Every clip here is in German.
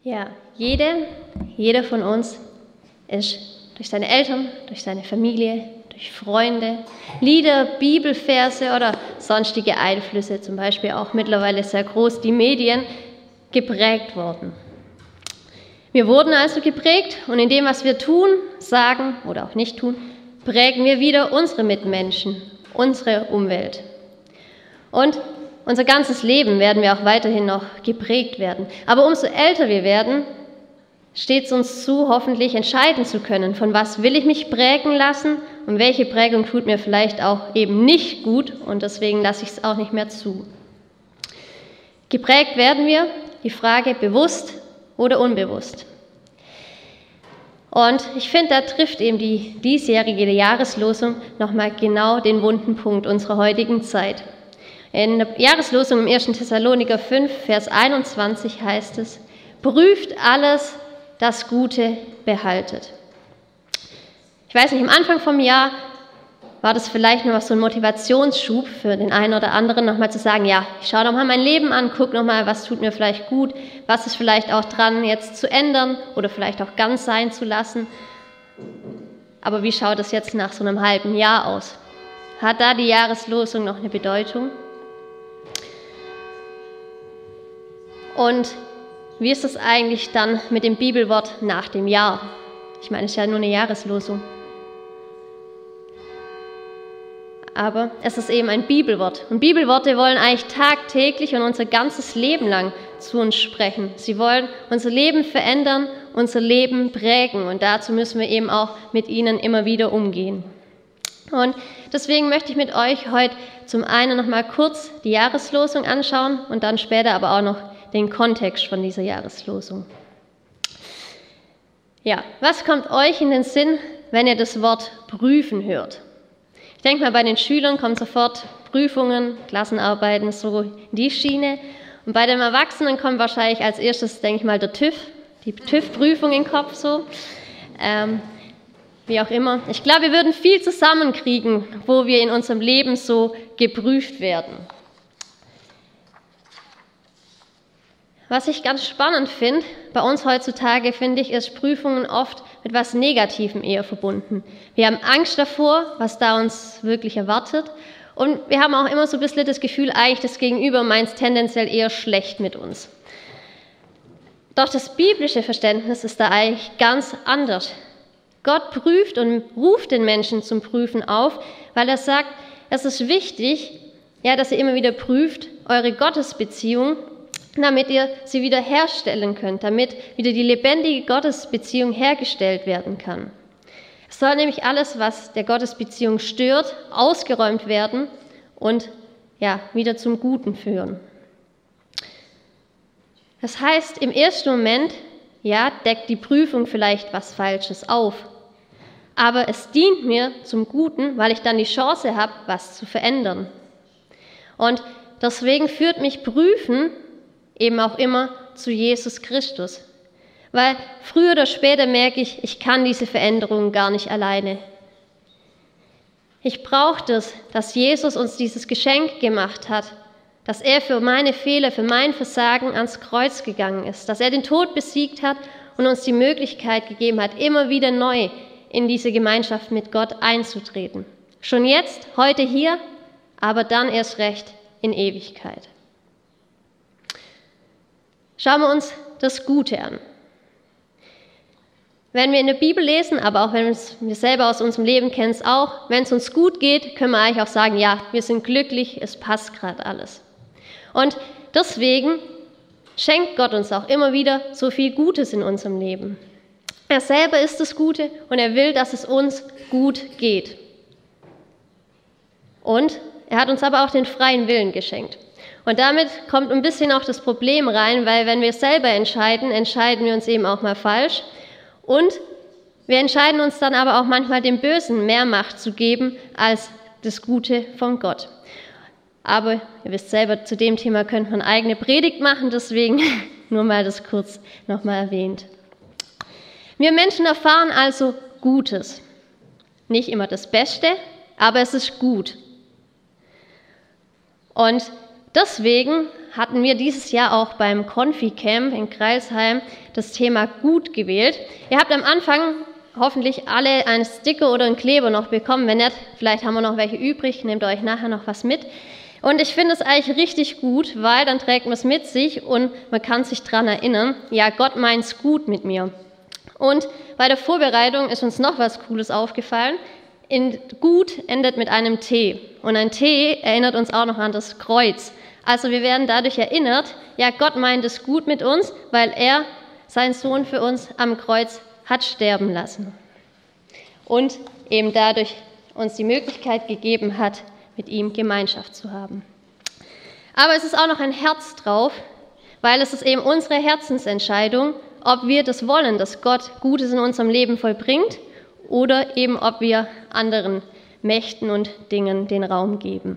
Ja, jeder von uns ist durch seine Eltern, durch seine Familie, durch Freunde, Lieder, Bibelverse oder sonstige Einflüsse, zum Beispiel auch mittlerweile sehr groß die Medien, geprägt worden. Wir wurden also geprägt und in dem, was wir tun, sagen oder auch nicht tun, prägen wir wieder unsere Mitmenschen, unsere Umwelt. Und unser ganzes Leben werden wir auch weiterhin noch geprägt werden. Aber umso älter wir werden, steht es uns zu, hoffentlich entscheiden zu können, von was will ich mich prägen lassen und welche Prägung tut mir vielleicht auch eben nicht gut und deswegen lasse ich es auch nicht mehr zu. Geprägt werden wir, die Frage bewusst oder unbewusst. Und ich finde, da trifft eben die diesjährige Jahreslosung nochmal genau den wunden Punkt unserer heutigen Zeit. In der Jahreslosung im 1. Thessaloniker 5, Vers 21 heißt es: Prüft alles, das Gute behaltet. Ich weiß nicht, am Anfang vom Jahr war das vielleicht noch so ein Motivationsschub für den einen oder anderen, nochmal zu sagen, ja, ich schaue nochmal mein Leben an, gucke nochmal, was tut mir vielleicht gut, was ist vielleicht auch dran, jetzt zu ändern oder vielleicht auch ganz sein zu lassen. Aber wie schaut es jetzt nach so einem halben Jahr aus? Hat da die Jahreslosung noch eine Bedeutung? Und wie ist es eigentlich dann mit dem Bibelwort nach dem Jahr? Ich meine, es ist ja nur eine Jahreslosung. Aber es ist eben ein Bibelwort. Und Bibelworte wollen eigentlich tagtäglich und unser ganzes Leben lang zu uns sprechen. Sie wollen unser Leben verändern, unser Leben prägen. Und dazu müssen wir eben auch mit ihnen immer wieder umgehen. Und deswegen möchte ich mit euch heute zum einen noch mal kurz die Jahreslosung anschauen und dann später aber auch noch den Kontext von dieser Jahreslosung. Ja, was kommt euch in den Sinn, wenn ihr das Wort prüfen hört? Ich denke mal, bei den Schülern kommen sofort Prüfungen, Klassenarbeiten, so in die Schiene. Und bei den Erwachsenen kommt wahrscheinlich als erstes, denke ich mal, der TÜV, die TÜV-Prüfung in den Kopf so. Wie auch immer. Ich glaube, wir würden viel zusammenkriegen, wo wir in unserem Leben so geprüft werden. Was ich ganz spannend finde, bei uns heutzutage, finde ich, ist Prüfungen oft mit etwas Negativem eher verbunden. Wir haben Angst davor, was da uns wirklich erwartet. Und wir haben auch immer so ein bisschen das Gefühl, eigentlich das Gegenüber meint es tendenziell eher schlecht mit uns. Doch das biblische Verständnis ist da eigentlich ganz anders. Gott prüft und ruft den Menschen zum Prüfen auf, weil er sagt, es ist wichtig, ja, dass ihr immer wieder prüft, eure Gottesbeziehung, damit ihr sie wieder herstellen könnt, damit wieder die lebendige Gottesbeziehung hergestellt werden kann. Es soll nämlich alles, was der Gottesbeziehung stört, ausgeräumt werden und ja, wieder zum Guten führen. Das heißt, im ersten Moment, ja, deckt die Prüfung vielleicht was Falsches auf. Aber es dient mir zum Guten, weil ich dann die Chance habe, was zu verändern. Und deswegen führt mich Prüfen eben auch immer zu Jesus Christus. Weil früher oder später merke ich, ich kann diese Veränderung gar nicht alleine. Ich brauche das, dass Jesus uns dieses Geschenk gemacht hat, dass er für meine Fehler, für mein Versagen ans Kreuz gegangen ist, dass er den Tod besiegt hat und uns die Möglichkeit gegeben hat, immer wieder neu in diese Gemeinschaft mit Gott einzutreten. Schon jetzt, heute hier, aber dann erst recht in Ewigkeit. Schauen wir uns das Gute an. Wenn wir in der Bibel lesen, aber auch wenn wir selber aus unserem Leben kennen es auch, wenn es uns gut geht, können wir eigentlich auch sagen, ja, wir sind glücklich, es passt gerade alles. Und deswegen schenkt Gott uns auch immer wieder so viel Gutes in unserem Leben. Er selber ist das Gute und er will, dass es uns gut geht. Und er hat uns aber auch den freien Willen geschenkt. Und damit kommt ein bisschen auch das Problem rein, weil wenn wir selber entscheiden, entscheiden wir uns eben auch mal falsch. Und wir entscheiden uns dann aber auch manchmal dem Bösen mehr Macht zu geben als das Gute von Gott. Aber ihr wisst selber, zu dem Thema könnte man eine eigene Predigt machen, deswegen nur mal das kurz nochmal erwähnt. Wir Menschen erfahren also Gutes. Nicht immer das Beste, aber es ist gut. Und deswegen hatten wir dieses Jahr auch beim Konfi-Camp in Crailsheim das Thema gut gewählt. Ihr habt am Anfang hoffentlich alle einen Sticker oder einen Kleber noch bekommen. Wenn nicht, vielleicht haben wir noch welche übrig, nehmt euch nachher noch was mit. Und ich finde es eigentlich richtig gut, weil dann trägt man es mit sich und man kann sich daran erinnern, ja, Gott meint's gut mit mir. Und bei der Vorbereitung ist uns noch was Cooles aufgefallen. Gut endet mit einem T. Und ein T erinnert uns auch noch an das Kreuz. Also wir werden dadurch erinnert, ja, Gott meint es gut mit uns, weil er seinen Sohn für uns am Kreuz hat sterben lassen. Und eben dadurch uns die Möglichkeit gegeben hat, mit ihm Gemeinschaft zu haben. Aber es ist auch noch ein Herz drauf, weil es ist eben unsere Herzensentscheidung, ob wir das wollen, dass Gott Gutes in unserem Leben vollbringt oder eben ob wir anderen Mächten und Dingen den Raum geben.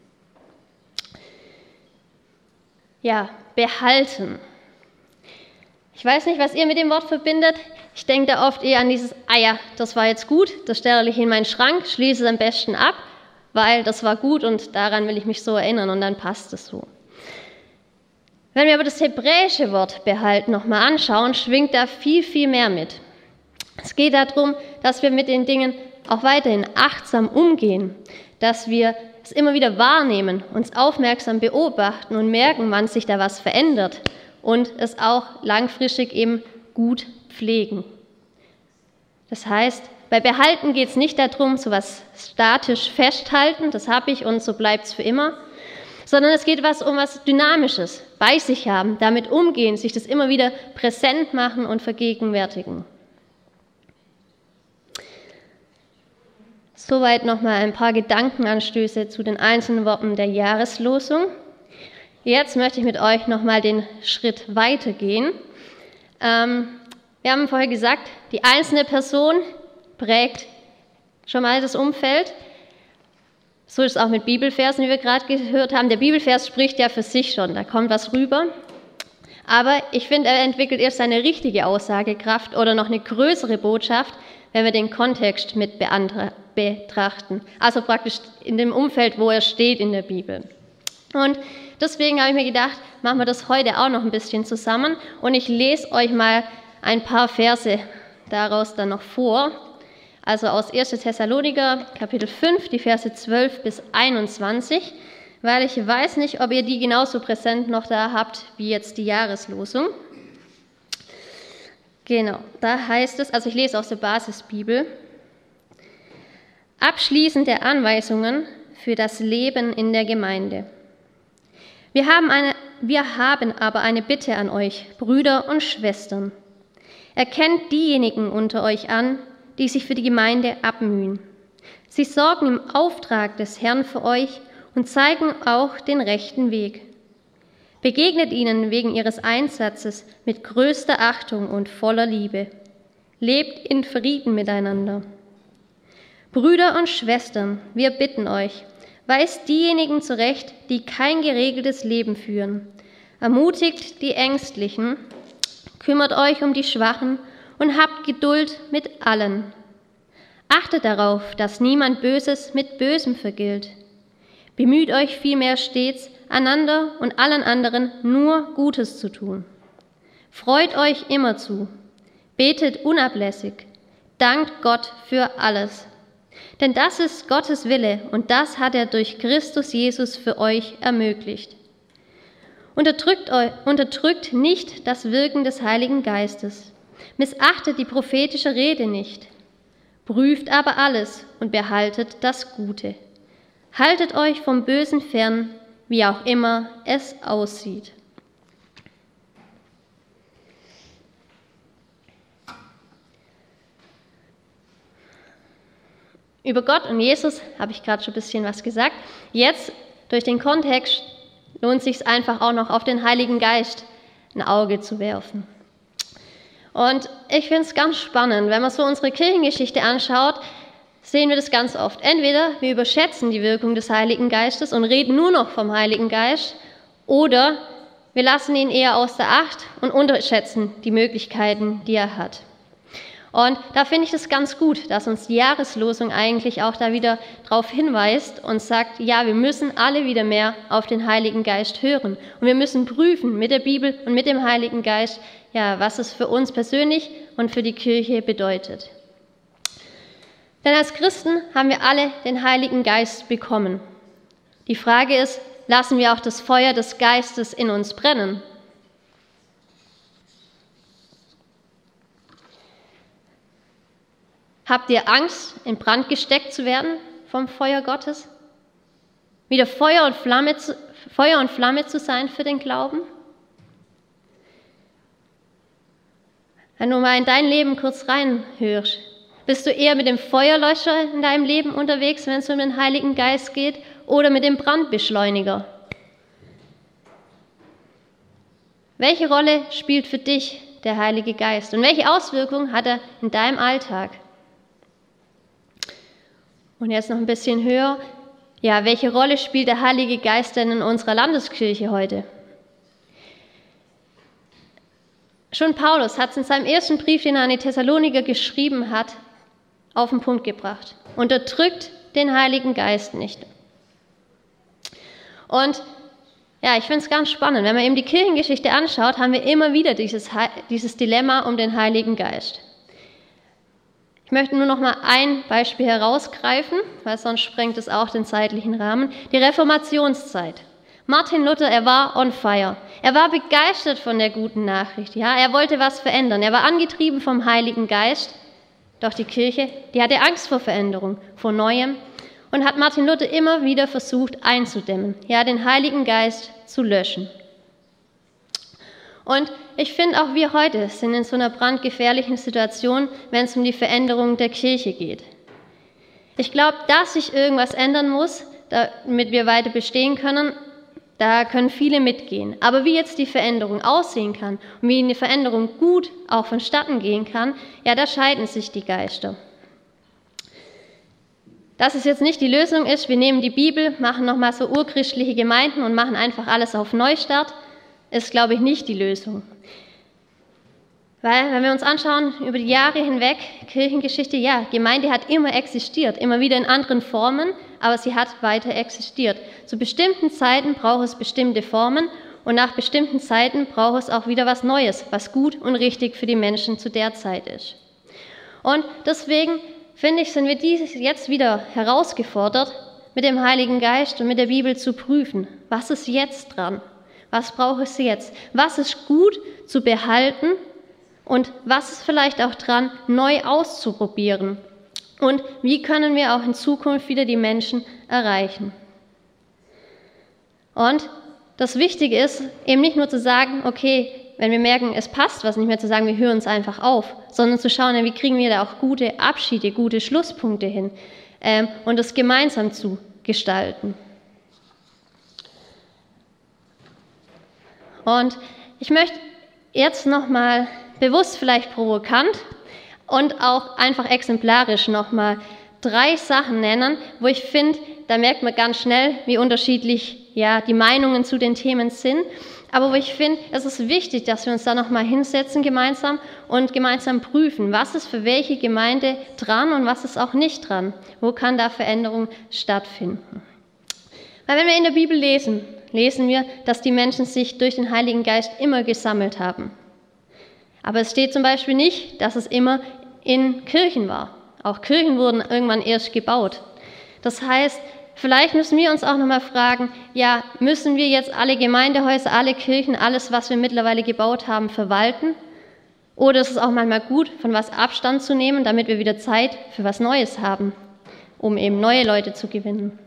Ja, behalten. Ich weiß nicht, was ihr mit dem Wort verbindet. Ich denke da oft eher an dieses, ja, das war jetzt gut, das stelle ich in meinen Schrank, schließe es am besten ab, weil das war gut und daran will ich mich so erinnern und dann passt es so. Wenn wir aber das hebräische Wort behalten nochmal anschauen, schwingt da viel, viel mehr mit. Es geht darum, dass wir mit den Dingen auch weiterhin achtsam umgehen, dass wir es immer wieder wahrnehmen, uns aufmerksam beobachten und merken, wann sich da was verändert und es auch langfristig eben gut pflegen. Das heißt, bei Behalten geht es nicht darum, so was statisch festhalten, das habe ich und so bleibt es für immer, sondern es geht um was Dynamisches, bei sich haben, damit umgehen, sich das immer wieder präsent machen und vergegenwärtigen. Soweit nochmal ein paar Gedankenanstöße zu den einzelnen Worten der Jahreslosung. Jetzt möchte ich mit euch nochmal den Schritt weitergehen. Wir haben vorher gesagt, die einzelne Person prägt schon mal das Umfeld. So ist es auch mit Bibelversen, wie wir gerade gehört haben. Der Bibelvers spricht ja für sich schon, da kommt was rüber. Aber ich finde, er entwickelt erst seine richtige Aussagekraft oder noch eine größere Botschaft, wenn wir den Kontext mit betrachten. Also praktisch in dem Umfeld, wo er steht in der Bibel. Und deswegen habe ich mir gedacht, machen wir das heute auch noch ein bisschen zusammen. Und ich lese euch mal ein paar Verse daraus dann noch vor. Also aus 1. Thessaloniker, Kapitel 5, die Verse 12 bis 21, weil ich weiß nicht, ob ihr die genauso präsent noch da habt, wie jetzt die Jahreslosung. Genau, da heißt es, also ich lese aus der Basisbibel, abschließende Anweisungen für das Leben in der Gemeinde. Wir haben aber eine Bitte an euch, Brüder und Schwestern. Erkennt diejenigen unter euch an, die sich für die Gemeinde abmühen. Sie sorgen im Auftrag des Herrn für euch und zeigen auch den rechten Weg. Begegnet ihnen wegen ihres Einsatzes mit größter Achtung und voller Liebe. Lebt in Frieden miteinander. Brüder und Schwestern, wir bitten euch, weist diejenigen zurecht, die kein geregeltes Leben führen. Ermutigt die Ängstlichen, kümmert euch um die Schwachen und habt Geduld mit allen. Achtet darauf, dass niemand Böses mit Bösem vergilt. Bemüht euch vielmehr stets, einander und allen anderen nur Gutes zu tun. Freut euch immerzu, betet unablässig, dankt Gott für alles. Denn das ist Gottes Wille und das hat er durch Christus Jesus für euch ermöglicht. Unterdrückt nicht das Wirken des Heiligen Geistes. Missachtet die prophetische Rede nicht. Prüft aber alles und behaltet das Gute. Haltet euch vom Bösen fern, wie auch immer es aussieht. Über Gott und Jesus habe ich gerade schon ein bisschen was gesagt. Jetzt, durch den Kontext, lohnt es sich einfach auch noch auf den Heiligen Geist ein Auge zu werfen. Und ich finde es ganz spannend, wenn man so unsere Kirchengeschichte anschaut, sehen wir das ganz oft. Entweder wir überschätzen die Wirkung des Heiligen Geistes und reden nur noch vom Heiligen Geist, oder wir lassen ihn eher außer Acht und unterschätzen die Möglichkeiten, die er hat. Und da finde ich es ganz gut, dass uns die Jahreslosung eigentlich auch da wieder darauf hinweist und sagt, ja, wir müssen alle wieder mehr auf den Heiligen Geist hören. Und wir müssen prüfen mit der Bibel und mit dem Heiligen Geist, ja, was es für uns persönlich und für die Kirche bedeutet. Denn als Christen haben wir alle den Heiligen Geist bekommen. Die Frage ist, lassen wir auch das Feuer des Geistes in uns brennen? Habt ihr Angst, in Brand gesteckt zu werden vom Feuer Gottes? Wieder Feuer und Flamme zu sein für den Glauben? Wenn du mal in dein Leben kurz reinhörst, bist du eher mit dem Feuerlöscher in deinem Leben unterwegs, wenn es um den Heiligen Geist geht, oder mit dem Brandbeschleuniger? Welche Rolle spielt für dich der Heilige Geist und welche Auswirkungen hat er in deinem Alltag? Und jetzt noch ein bisschen höher. Ja, welche Rolle spielt der Heilige Geist denn in unserer Landeskirche heute? Schon Paulus hat es in seinem ersten Brief, den er an die Thessaloniker geschrieben hat, auf den Punkt gebracht. Unterdrückt den Heiligen Geist nicht. Und ja, ich finde es ganz spannend. Wenn man eben die Kirchengeschichte anschaut, haben wir immer wieder dieses Dilemma um den Heiligen Geist. Ich möchte nur noch mal ein Beispiel herausgreifen, weil sonst sprengt es auch den zeitlichen Rahmen. Die Reformationszeit. Martin Luther, er war on fire. Er war begeistert von der guten Nachricht. Ja? Er wollte was verändern. Er war angetrieben vom Heiligen Geist. Doch die Kirche, die hatte Angst vor Veränderung, vor Neuem und hat Martin Luther immer wieder versucht einzudämmen, ja, den Heiligen Geist zu löschen. Und ich finde, auch wir heute sind in so einer brandgefährlichen Situation, wenn es um die Veränderung der Kirche geht. Ich glaube, dass sich irgendwas ändern muss, damit wir weiter bestehen können, da können viele mitgehen. Aber wie jetzt die Veränderung aussehen kann und wie eine Veränderung gut auch vonstatten gehen kann, ja, da scheiden sich die Geister. Dass es jetzt nicht die Lösung ist, wir nehmen die Bibel, machen nochmal so urchristliche Gemeinden und machen einfach alles auf Neustart, ist, glaube ich, nicht die Lösung. Weil, wenn wir uns anschauen, über die Jahre hinweg, Kirchengeschichte, ja, Gemeinde hat immer existiert, immer wieder in anderen Formen, aber sie hat weiter existiert. Zu bestimmten Zeiten braucht es bestimmte Formen und nach bestimmten Zeiten braucht es auch wieder was Neues, was gut und richtig für die Menschen zu der Zeit ist. Und deswegen, finde ich, sind wir jetzt wieder herausgefordert, mit dem Heiligen Geist und mit der Bibel zu prüfen, was ist jetzt dran? Was braucht es jetzt? Was ist gut zu behalten und was ist vielleicht auch dran, neu auszuprobieren? Und wie können wir auch in Zukunft wieder die Menschen erreichen? Und das Wichtige ist, eben nicht nur zu sagen, okay, wenn wir merken, es passt was nicht mehr, zu sagen, wir hören es einfach auf, sondern zu schauen, wie kriegen wir da auch gute Abschiede, gute Schlusspunkte hin und das gemeinsam zu gestalten. Und ich möchte jetzt nochmal bewusst vielleicht provokant und auch einfach exemplarisch nochmal 3 Sachen nennen, wo ich finde, da merkt man ganz schnell, wie unterschiedlich ja, die Meinungen zu den Themen sind. Aber wo ich finde, es ist wichtig, dass wir uns da nochmal hinsetzen gemeinsam und gemeinsam prüfen, was ist für welche Gemeinde dran und was ist auch nicht dran. Wo kann da Veränderung stattfinden? Weil wenn wir in der Bibel lesen wir, dass die Menschen sich durch den Heiligen Geist immer gesammelt haben. Aber es steht zum Beispiel nicht, dass es immer in Kirchen war. Auch Kirchen wurden irgendwann erst gebaut. Das heißt, vielleicht müssen wir uns auch nochmal fragen, ja, müssen wir jetzt alle Gemeindehäuser, alle Kirchen, alles, was wir mittlerweile gebaut haben, verwalten? Oder ist es auch manchmal gut, von was Abstand zu nehmen, damit wir wieder Zeit für was Neues haben, um eben neue Leute zu gewinnen?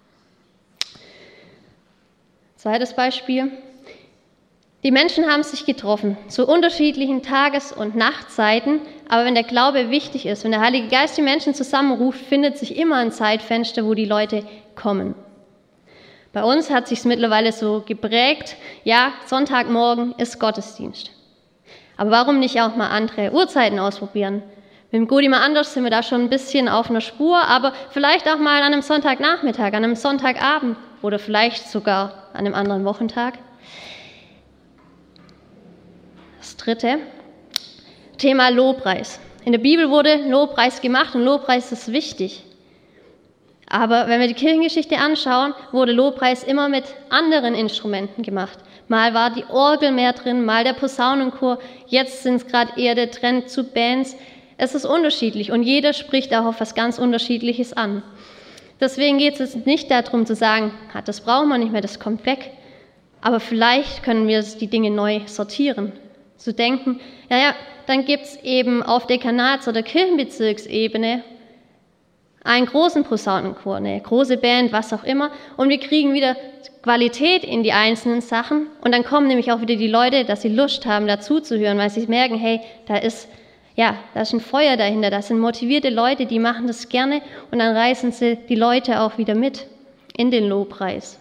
Zweites Beispiel. Die Menschen haben sich getroffen zu unterschiedlichen Tages- und Nachtzeiten, aber wenn der Glaube wichtig ist, wenn der Heilige Geist die Menschen zusammenruft, findet sich immer ein Zeitfenster, wo die Leute kommen. Bei uns hat sich es mittlerweile so geprägt, ja, Sonntagmorgen ist Gottesdienst. Aber warum nicht auch mal andere Uhrzeiten ausprobieren? Mit dem Godi mal anders sind wir da schon ein bisschen auf einer Spur, aber vielleicht auch mal an einem Sonntagnachmittag, an einem Sonntagabend oder vielleicht sogar an einem anderen Wochentag. Das 3. Thema Lobpreis. In der Bibel wurde Lobpreis gemacht und Lobpreis ist wichtig. Aber wenn wir die Kirchengeschichte anschauen, wurde Lobpreis immer mit anderen Instrumenten gemacht. Mal war die Orgel mehr drin, mal der Posaunenchor, jetzt sind es gerade eher der Trend zu Bands. Es ist unterschiedlich und jeder spricht auch auf was ganz Unterschiedliches an. Deswegen geht es jetzt nicht darum zu sagen, das brauchen wir nicht mehr, das kommt weg. Aber vielleicht können wir die Dinge neu sortieren. Zu denken, dann gibt es eben auf Dekanats- oder Kirchenbezirksebene einen großen Posaunenchor, eine große Band, was auch immer, und wir kriegen wieder Qualität in die einzelnen Sachen und dann kommen nämlich auch wieder die Leute, dass sie Lust haben, dazuzuhören, weil sie merken, hey, da ist ein Feuer dahinter, das sind motivierte Leute, die machen das gerne und dann reißen sie die Leute auch wieder mit in den Lobpreis.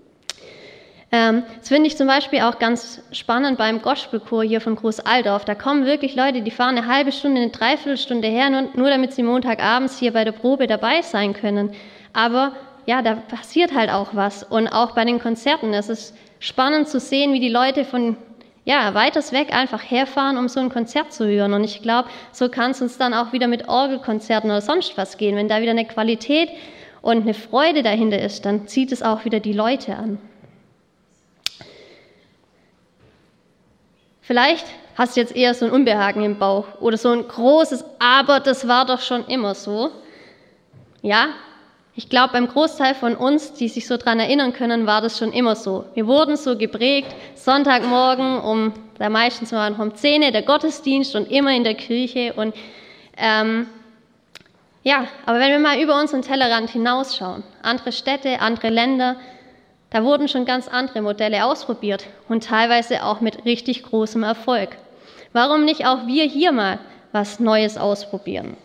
Das finde ich zum Beispiel auch ganz spannend beim Gospelchor hier von Großaldorf. Da kommen wirklich Leute, die fahren eine halbe Stunde, eine Dreiviertelstunde her, nur damit sie Montagabends hier bei der Probe dabei sein können. Aber da passiert halt auch was. Und auch bei den Konzerten. Es ist spannend zu sehen, wie die Leute von weiters weg einfach herfahren, um so ein Konzert zu hören. Und ich glaube, so kann es uns dann auch wieder mit Orgelkonzerten oder sonst was gehen. Wenn da wieder eine Qualität und eine Freude dahinter ist, dann zieht es auch wieder die Leute an. Vielleicht hast du jetzt eher so ein Unbehagen im Bauch oder so ein großes Aber, das war doch schon immer so. Ja, ich glaube, beim Großteil von uns, die sich so daran erinnern können, war das schon immer so. Wir wurden so geprägt, Sonntagmorgen meistens war um 10 Uhr der Gottesdienst und immer in der Kirche. Und aber wenn wir mal über unseren Tellerrand hinausschauen, andere Städte, andere Länder, da wurden schon ganz andere Modelle ausprobiert und teilweise auch mit richtig großem Erfolg. Warum nicht auch wir hier mal was Neues ausprobieren?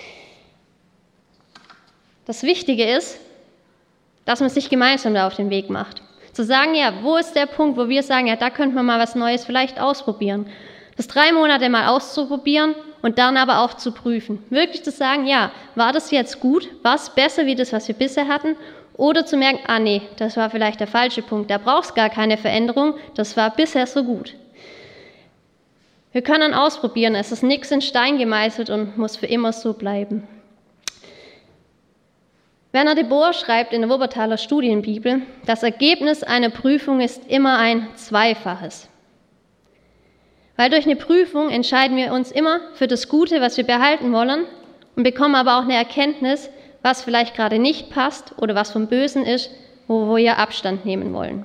Das Wichtige ist, dass man sich gemeinsam da auf den Weg macht. Zu sagen, wo ist der Punkt, wo wir sagen, da könnte man mal was Neues vielleicht ausprobieren. Das 3 Monate mal auszuprobieren und dann aber auch zu prüfen. Wirklich zu sagen, war das jetzt gut? War es besser wie das, was wir bisher hatten? Oder zu merken, nee, das war vielleicht der falsche Punkt, da braucht es gar keine Veränderung, das war bisher so gut. Wir können ausprobieren, es ist nichts in Stein gemeißelt und muss für immer so bleiben. Werner de Boer schreibt in der Wuppertaler Studienbibel, das Ergebnis einer Prüfung ist immer ein zweifaches. Weil durch eine Prüfung entscheiden wir uns immer für das Gute, was wir behalten wollen und bekommen aber auch eine Erkenntnis, was vielleicht gerade nicht passt oder was vom Bösen ist, wo wir Abstand nehmen wollen.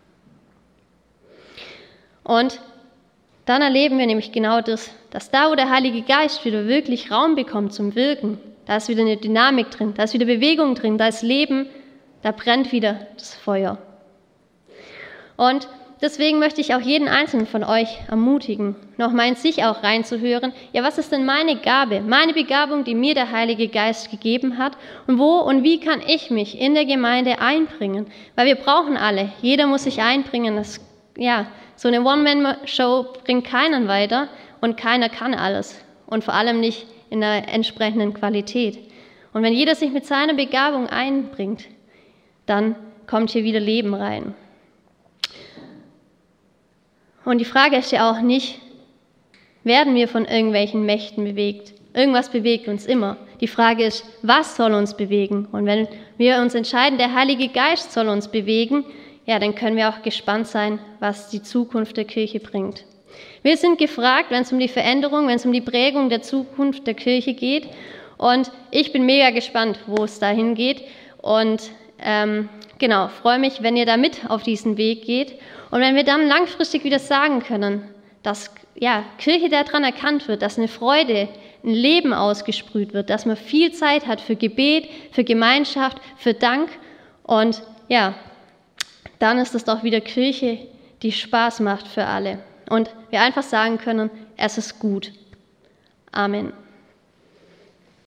Und dann erleben wir nämlich genau das, dass da, wo der Heilige Geist wieder wirklich Raum bekommt zum Wirken, da ist wieder eine Dynamik drin, da ist wieder Bewegung drin, da ist Leben, da brennt wieder das Feuer. Und deswegen möchte ich auch jeden Einzelnen von euch ermutigen, nochmal in sich auch reinzuhören, was ist denn meine Gabe, meine Begabung, die mir der Heilige Geist gegeben hat und wo und wie kann ich mich in der Gemeinde einbringen? Weil wir brauchen alle, jeder muss sich einbringen. So eine One-Man-Show bringt keinen weiter und keiner kann alles und vor allem nicht in der entsprechenden Qualität. Und wenn jeder sich mit seiner Begabung einbringt, dann kommt hier wieder Leben rein. Und die Frage ist ja auch nicht, werden wir von irgendwelchen Mächten bewegt? Irgendwas bewegt uns immer. Die Frage ist, was soll uns bewegen? Und wenn wir uns entscheiden, der Heilige Geist soll uns bewegen, dann können wir auch gespannt sein, was die Zukunft der Kirche bringt. Wir sind gefragt, wenn es um die Veränderung, wenn es um die Prägung der Zukunft der Kirche geht. Und ich bin mega gespannt, wo es dahin geht. Und freue mich, wenn ihr da mit auf diesen Weg geht. Und wenn wir dann langfristig wieder sagen können, dass Kirche daran erkannt wird, dass eine Freude, ein Leben ausgesprüht wird, dass man viel Zeit hat für Gebet, für Gemeinschaft, für Dank. Und dann ist es doch wieder Kirche, die Spaß macht für alle. Und wir einfach sagen können, es ist gut. Amen.